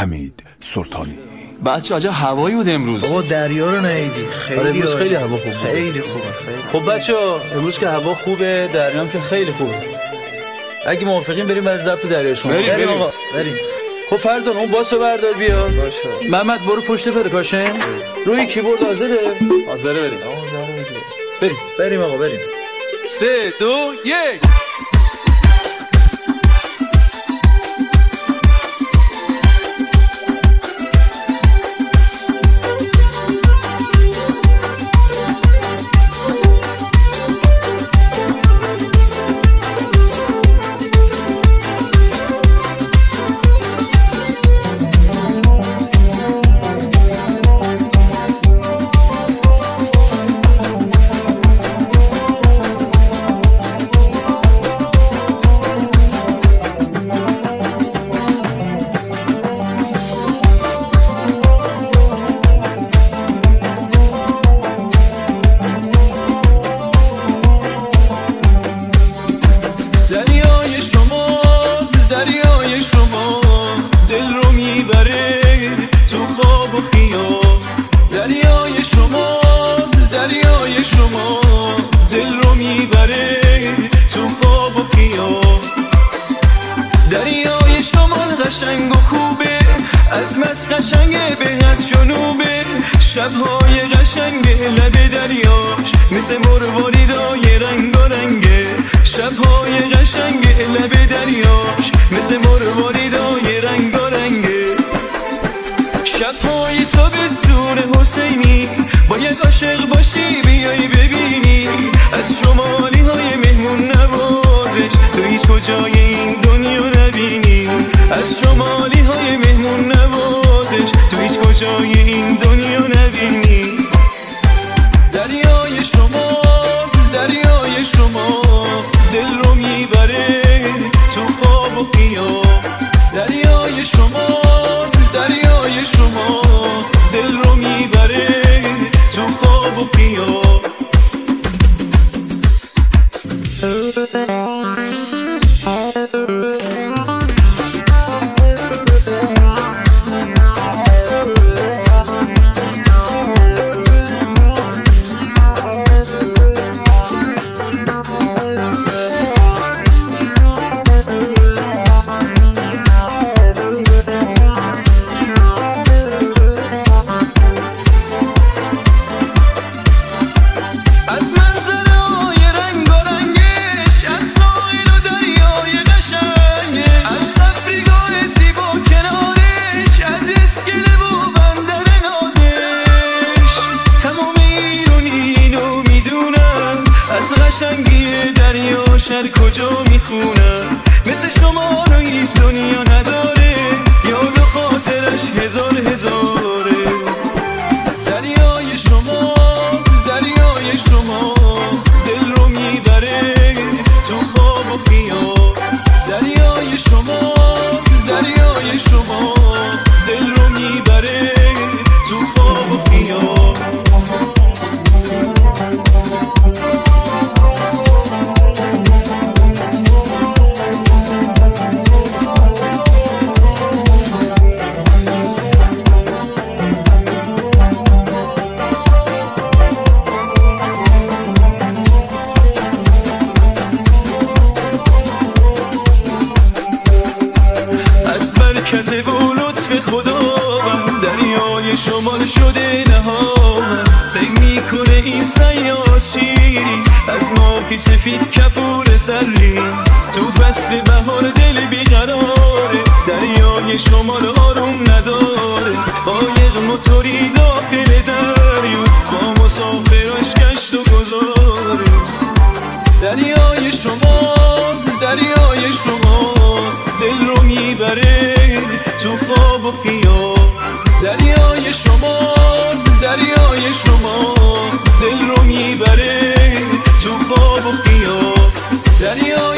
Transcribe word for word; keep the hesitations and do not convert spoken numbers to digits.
حمید سلطانی. بچه عجب هوایی بود امروز. بابا دریا رو ندیدی؟ خیلی امروز خیلی هوا خوبه. خیلی خوبه. خب بچه‌ها امروز که هوا خوبه، دریا هم که خیلی خوبه. اگه موافقین بریم برای ضبط دریا شما. بریم بریم آقا. بریم. خب فرزان اون باسو بردار بیا. باشه. محمد برو پشت پرکاشن. روی کیبورد حاضره؟ حاضره بریم. بریم. بریم آقا بریم. سه دو یک. قشنگ و خوبه از مس قشنگه به از جنوبه شبهای قشنگه لب دریاش مثل مرواریدای رنگ و رنگه شبهای قشنگه لب دریاش مثل مرواریدای رنگ و رنگه شبهای تابستون حسینی باید عاشق باشی بیای ببینی از شمالی های مهمون نوازش تو هیچ کجای این دنیا نبینی از شمالی های مهمون نوازش تو هیچ کجای این دنیا نبینی دریای شما دریای شما دل رو میبره تو خواب و خیال دریای شما دریای شما دل رو میبره تو خواب و خیال شهر کجا میخونم مثل شما رو هیچ دنیا نداره یاد و خاطرش هزار هزاره دریای شما دریای شما دل رو میبره تو خواب و خیال دریای شما دریای شما دل رو میبره تو خواب و خیال برکت و لطف خدا دریای شمال شده نهام سیر میکنه این سیاد شیری از ماهی سفید کپور زرین تو فصل بهار دل بیقراره دریای شمال آروم نداره قایق موتوری داخل دریا با مسافراش گشت و گذاره دریای شما دریای شما دل رو میبره تو خواب و خیال دریای شما دریای شما دل رو میبره تو خواب و خیال دریای